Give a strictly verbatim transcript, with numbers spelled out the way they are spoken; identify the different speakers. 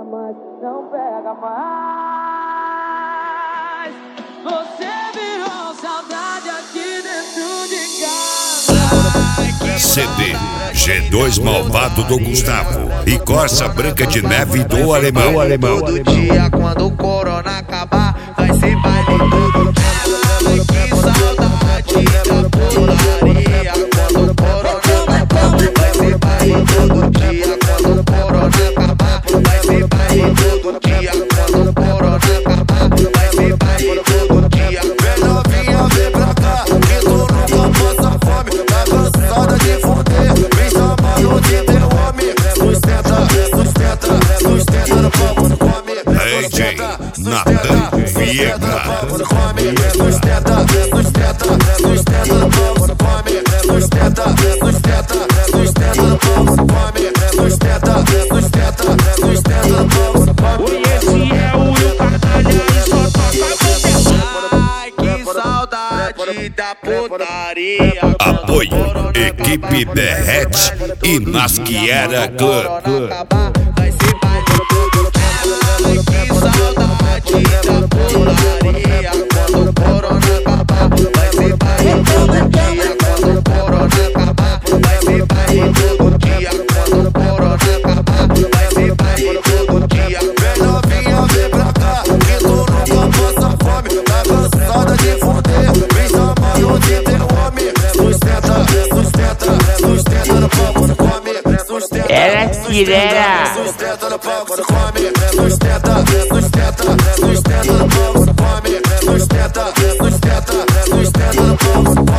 Speaker 1: mais, não pega mais. Você virou saudade aqui dentro de casa.
Speaker 2: C D G dois Malvado do Gustavo e Corsa Branca de Neve do Alemão.
Speaker 3: Todo dia quando o corona acabar, vai ser baile todo dia. Ai, que saudade da putaria. Quando o corona acabar, vai ser baile todo dia. Quando o corona acabar, vai ser baile todo dia. Quando o corona acabar, vai ser baile todo dia.
Speaker 4: Vem novinha, vem pra cá, que tu nunca passa fome. Tá cansada de fuder, vem chamando de teu homem. Sustenta, sustenta, sustenta no pão, quando come.
Speaker 2: D J Natan Vieira.
Speaker 4: Sustenta, sustenta, sustenta no pão, quando come. Sustenta, sustenta, sustenta no pão, quando come. Sustenta, sustenta, sustenta no pão, quando come.
Speaker 5: Esse é o Will Cartalha e só toca você.
Speaker 3: Ai, que saudade da putaria.
Speaker 2: Apoio Equipe Derrete e Nasquiera Clã.
Speaker 3: Vai ser baile todo dia. Ai, que saudade da putaria. Quando o corona acabar, vai ser baile todo dia. Quando o corona acabar, vai ser baile todo dia. Quando o corona acabar, vai ser baile todo dia.
Speaker 4: Vem novinha, vem pra cá, que tu nunca passa fome. Tá cansada de fuder, vem chamando de teu homem. Sustenta, sustenta, sustenta no pão, quando come. Sustenta,
Speaker 5: Ela tirera.
Speaker 4: sustenta no pão, quando come. Sustenta, sustenta, sustenta no pão, quando come. Sustenta, sustenta, sustenta no pão, quando come.